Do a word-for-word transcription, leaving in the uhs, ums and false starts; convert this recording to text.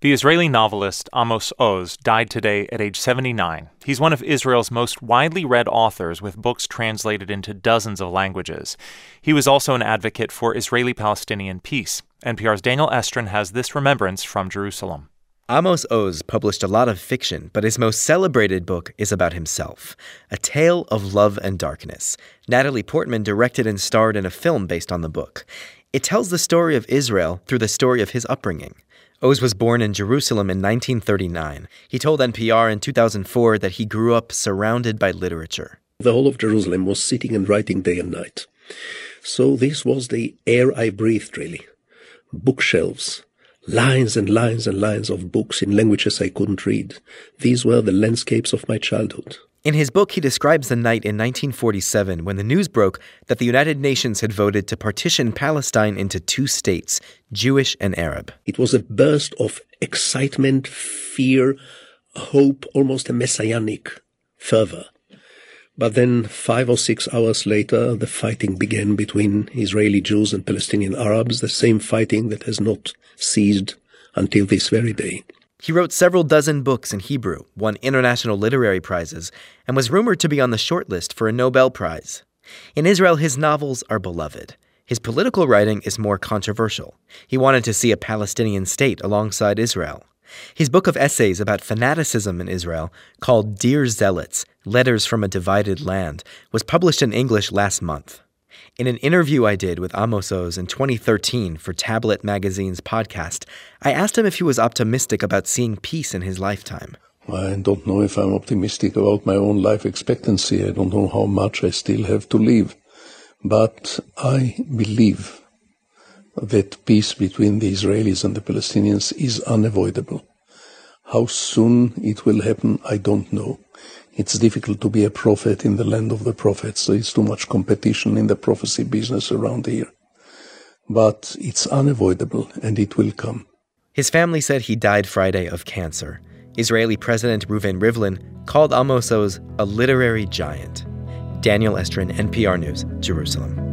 The Israeli novelist Amos Oz died today at age seventy-nine. He's one of Israel's most widely read authors, with books translated into dozens of languages. He was also an advocate for Israeli-Palestinian peace. N P R's Daniel Estrin has this remembrance from Jerusalem. Amos Oz published a lot of fiction, but his most celebrated book is about himself, A Tale of Love and Darkness. Natalie Portman directed and starred in a film based on the book. It tells the story of Israel through the story of his upbringing. Oz was born in Jerusalem in nineteen thirty-nine. He told N P R in two thousand four that he grew up surrounded by literature. The whole of Jerusalem was sitting and writing day and night. So this was the air I breathed, really. Bookshelves, lines and lines and lines of books in languages I couldn't read. These were the landscapes of my childhood. In his book, he describes the night in nineteen forty-seven when the news broke that the United Nations had voted to partition Palestine into two states, Jewish and Arab. It was a burst of excitement, fear, hope, almost a messianic fervor. But then five or six hours later, the fighting began between Israeli Jews and Palestinian Arabs, the same fighting that has not ceased until this very day. He wrote several dozen books in Hebrew, won international literary prizes, and was rumored to be on the shortlist for a Nobel Prize. In Israel, his novels are beloved. His political writing is more controversial. He wanted to see a Palestinian state alongside Israel. His book of essays about fanaticism in Israel, called Dear Zealots, Letters from a Divided Land, was published in English last month. In an interview I did with Amos Oz in twenty thirteen for Tablet Magazine's podcast, I asked him if he was optimistic about seeing peace in his lifetime. I don't know if I'm optimistic about my own life expectancy. I don't know how much I still have to live. But I believe that peace between the Israelis and the Palestinians is unavoidable. How soon it will happen, I don't know. It's difficult to be a prophet in the land of the prophets. There is too much competition in the prophecy business around here. But it's unavoidable, and it will come. His family said he died Friday of cancer. Israeli President Reuven Rivlin called Amos Oz a literary giant. Daniel Estrin, N P R News, Jerusalem.